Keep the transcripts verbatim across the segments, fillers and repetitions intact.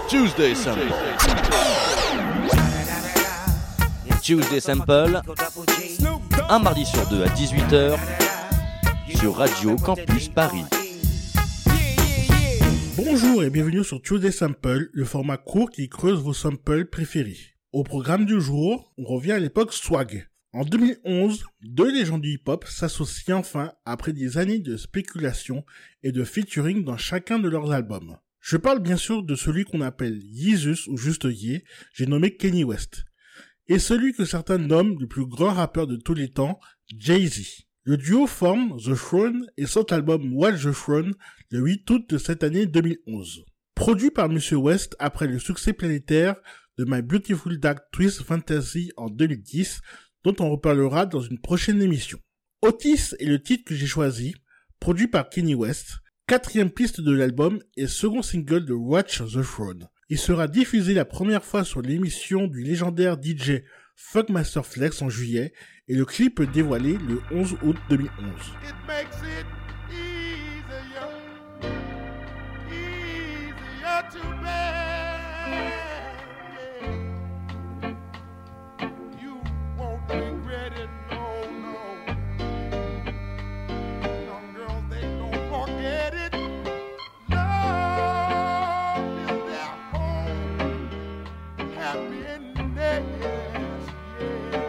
Tuesday Sample. Tuesday Sample, un mardi sur deux à dix-huit heures sur Radio Campus Paris. Bonjour et bienvenue sur Tuesday Sample, le format court qui creuse vos samples préférés. Au programme du jour, on revient à l'époque swag. En deux mille onze, deux légendes du hip-hop s'associent enfin après des années de spéculation et de featuring dans chacun de leurs albums. Je parle bien sûr de celui qu'on appelle Yeezus ou juste Ye, j'ai nommé Kanye West, et celui que certains nomment le plus grand rappeur de tous les temps, Jay-Z. Le duo forme The Throne et sort l'album Watch the Throne le huit août de cette année deux mille onze. Produit par Monsieur West après le succès planétaire de My Beautiful Dark Twist Fantasy en deux mille dix, dont on reparlera dans une prochaine émission. Otis est le titre que j'ai choisi, produit par Kanye West, quatrième piste de l'album et second single de Watch the Throne. Il sera diffusé la première fois sur l'émission du légendaire D J Funkmaster Flex en juillet et le clip dévoilé le onze août deux mille onze. It makes it easier, easier to bear. You won't regret it, no, no. Young girls, they don't forget it. Love is their home, happiness, yeah.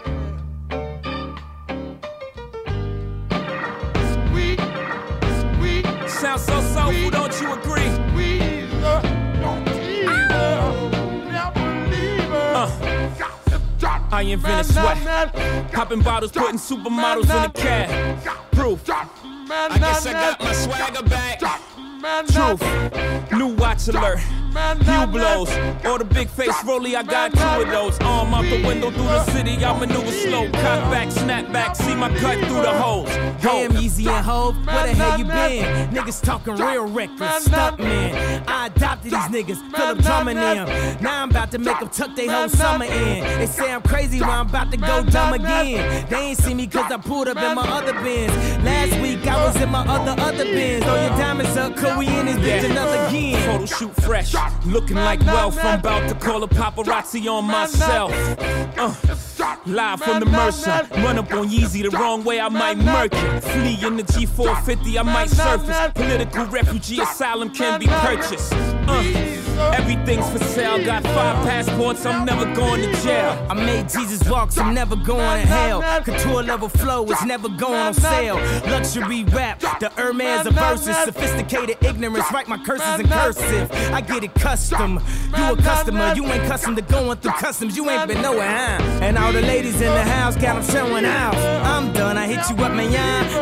Sweet, sweet, Sounds so soulful, don't you agree? squeezer, don't tease her, never leave her. Uh. Got to drop, I invented man, sweat. man, man. Popping bottles, putting supermodels in the cab. Proof. Man, I guess I man, got my swagger back. man, Truth. man. New watch alert. Man, Few man, blows. Or the big face rollie, I got two of those. Arm out the window through the city, I maneuver slow. Cock back, snap back, see my cut through the holes. Damn, Yeezy and Hov, where the hell you been? Niggas talking real reckless, stunt man. I adopted these niggas, Philip drumming them. Now I'm about to make them tuck they whole summer in. They say I'm crazy, well I'm about to go dumb again. They ain't see me cause I pulled up in my other bins. Last week I was in my other, other bins. Throw your diamonds up, cause we in this bitch another again. Photo shoot fresh, looking like wealth. I'm about to call a paparazzi on myself. Uh, live from the Mercer, run up on Yeezy the wrong way, I might murk it. Flee in the G four fifty, I might surface. Political refugee asylum can be purchased. Uh, everything's for sale, got five passports, I'm never going to jail. I made Jesus walk, so I'm never going to hell. Couture level flow is never going on sale. Luxury rap, the Hermes of verses. Sophisticated ignorance, write my curses in cursive. I get it custom. You a customer, you ain't custom to going through customs. You ain't been nowhere, huh? And all the ladies in the house got them showing out. I'm done, I hit you up, man,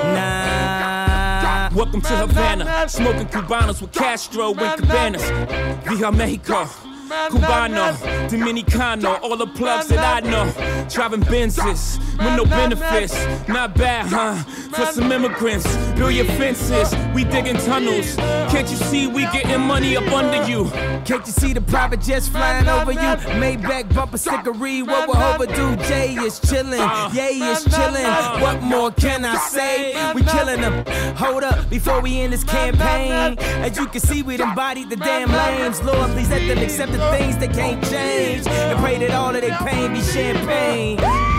nah. Welcome to Havana, smoking Cubanos with Castro and Cabanas. Via Mexico, Cubano, Dominicano, all the plugs that I know. Driving Benzes with no benefits, not bad, huh? For some immigrants, build your fences, we digging tunnels. Can't you see we getting money up under you? Can't you see the private jets flying over you? Maybach bumper stickery, what we're overdue. Jay is chillin', Yay is chillin'. What more can I say? We killin' them. Hold up, before we end this campaign. As you can see, we embodied the damn lames. Lord, please let them accept the things they can't change. And pray that all of their pain be champagne.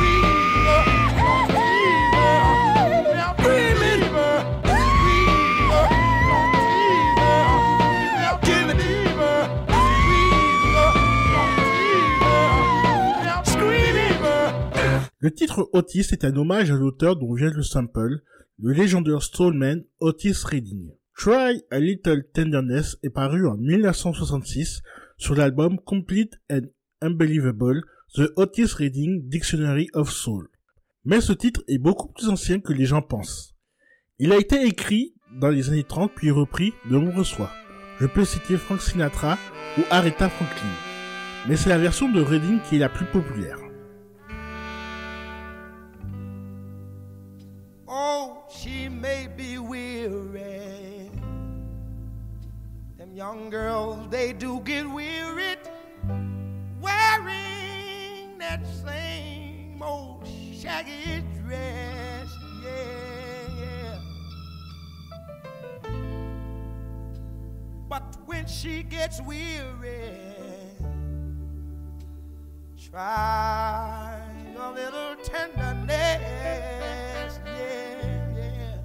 Le titre Otis est un hommage à l'auteur dont vient le sample, le légendaire soulman Otis Redding. Try a Little Tenderness est paru en dix-neuf cent soixante-six sur l'album Complete and Unbelievable, The Otis Redding Dictionary of Soul. Mais ce titre est beaucoup plus ancien que les gens pensent. Il a été écrit dans les années trente puis repris de nombreuses fois. Je peux citer Frank Sinatra ou Aretha Franklin. Mais c'est la version de Redding qui est la plus populaire. Oh, she may be weary. Them young girls, they do get wearied wearing that same old shaggy dress. Yeah, yeah. But when when she gets weary, try a little tenderness, yeah, yeah.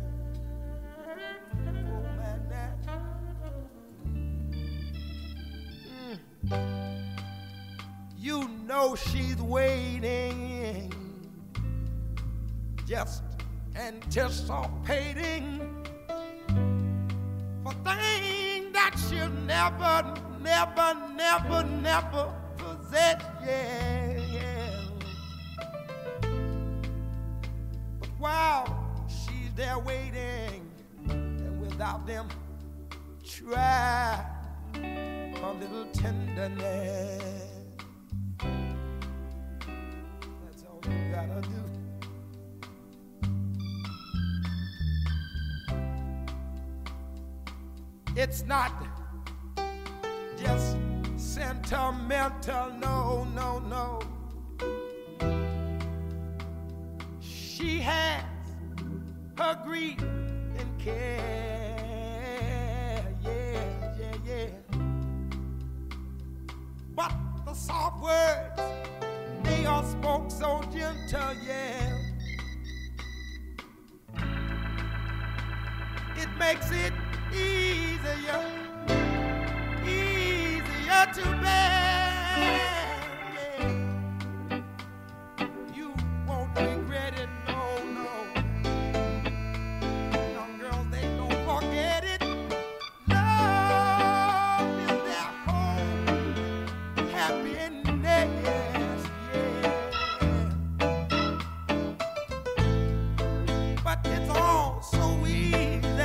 Oh, man, that. Mm. You know she's waiting, just anticipating for things that she'll never, never, never, never possess, yeah, yeah. But while she's there waiting, and without them, try a little tenderness. That's all you gotta do. It's not just sentimental, no, no, no. She has her grief and care, yeah, yeah, yeah. But the soft words, they are spoke so gentle, yeah. It makes it easier, easier to bear, yeah. You won't regret it, no, no. Young girls, they don't forget it. Love is their home, happiness, yeah. But it's all so easy.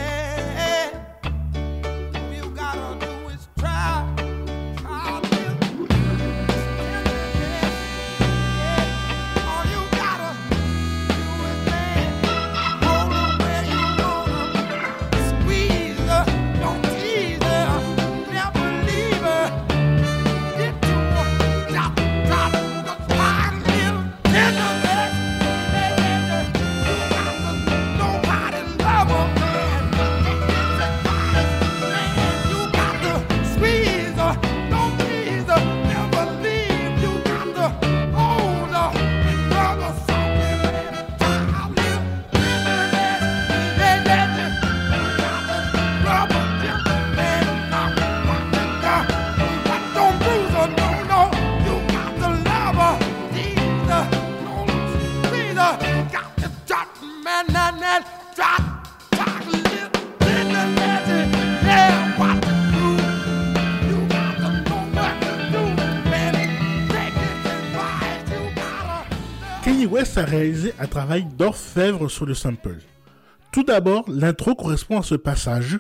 Kanye West a réalisé un travail d'orfèvre sur le sample. Tout d'abord, l'intro correspond à ce passage.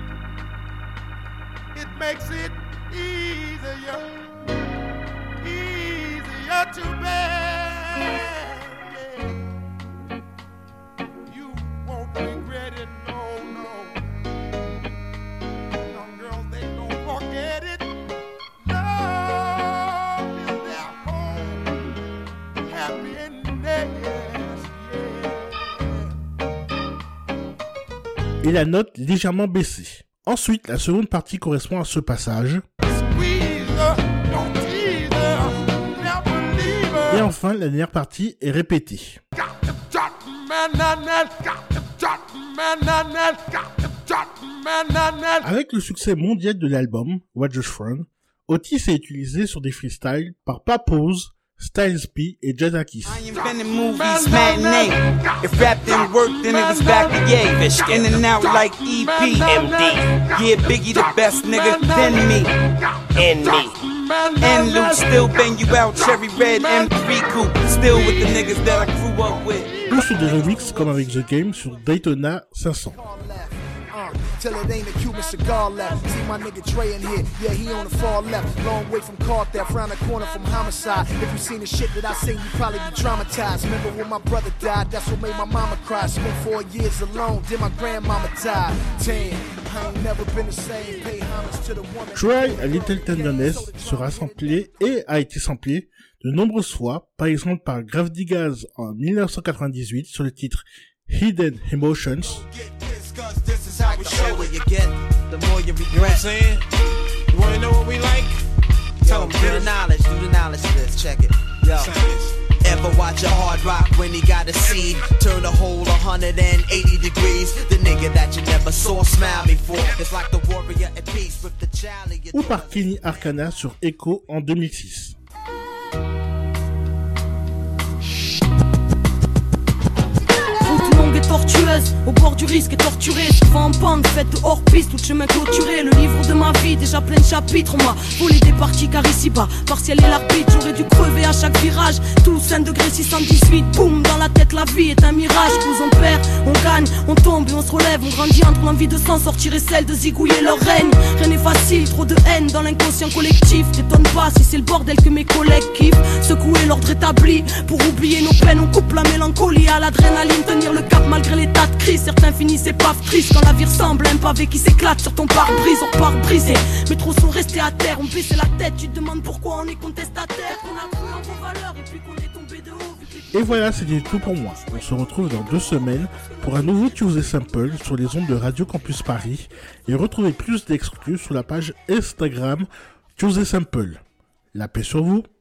It makes it easier, easier to bear, yeah. You won't regret it, no, no. Young girls, they don't forget it. Love is their home, happiness, yeah. Et la note légèrement baissée. Ensuite, la seconde partie correspond à ce passage. Et enfin, la dernière partie est répétée. Avec le succès mondial de l'album, Watch the Throne, Otis est utilisé sur des freestyles par Papoose, Styles P et Jadakiss. I invented movies, matinee. If rap didn't work, then it was back to yay. In and out like E P M D. Yeah, Biggie the best nigga, then me. And me. And Luke still bang you out, cherry red M three coupe. Still with the niggas that I grew up with. Ou sur des remixes comme avec The Game sur Daytona cinq cents. Till it ain't a Cuban cigar left. See my nigga Trey in here, yeah, he on the far left. Long way from car theft, round the corner from homicide. If you seen the shit that I seen, you probably be traumatized. Remember when my brother died, that's what made my mama cry. Spent four years alone, then my grandmama died. Damn, I ain't never been the same. Pay homage to the woman. Try a Little Tenderness sera samplé et a été samplé de nombreuses fois, par exemple par Grave Digaz en dix-neuf cent quatre-vingt-dix-huit sur le titre Hidden Emotions. This is how we show it. You get, the more you regret. the knowledge, do the knowledge of this, check it. Yo. Ever watch a hard rock when he got a seed? Turn the whole one hundred eighty degrees. The nigga that you never saw smile before. It's like the warrior at peace with the child. Ou par Kenny Arcana sur Echo en deux mille six. Et tortueuse, au bord du risque et torturée, souvent en pente, faite de hors-piste ou de chemin clôturé. Le livre de ma vie, déjà plein de chapitres, on m'a volé des parties car ici-bas, partiel et l'arbitre, j'aurais dû crever à chaque virage. Tous un degré six cent dix-huit, boum, dans la tête la vie est un mirage. Tous on perd, on gagne, on tombe et on se relève, on grandit entre l'envie de s'en sortir et celle de zigouiller leur règne. Rien n'est facile, trop de haine dans l'inconscient collectif. T'étonnes pas si c'est le bordel que mes collègues kiffent. Secouer l'ordre établi, pour oublier nos peines, on coupe la mélancolie à l'adrénaline, tenir le cap malgré les tas de crises. Certains finissent épave triste quand la vie ressemble à un pavé qui s'éclate sur ton pare-brise. On repart brisé, mais trop sont restés à terre. On baissait la tête, tu te demandes pourquoi on est contestataire. Qu'on a cru en vos valeurs et puis qu'on est tombé de haut. Et voilà, c'était tout pour moi. On se retrouve dans deux semaines pour un nouveau Tuesday Sample sur les ondes de Radio Campus Paris. Et retrouvez plus d'exclus sur la page Instagram Tuesday Sample. La paix sur vous.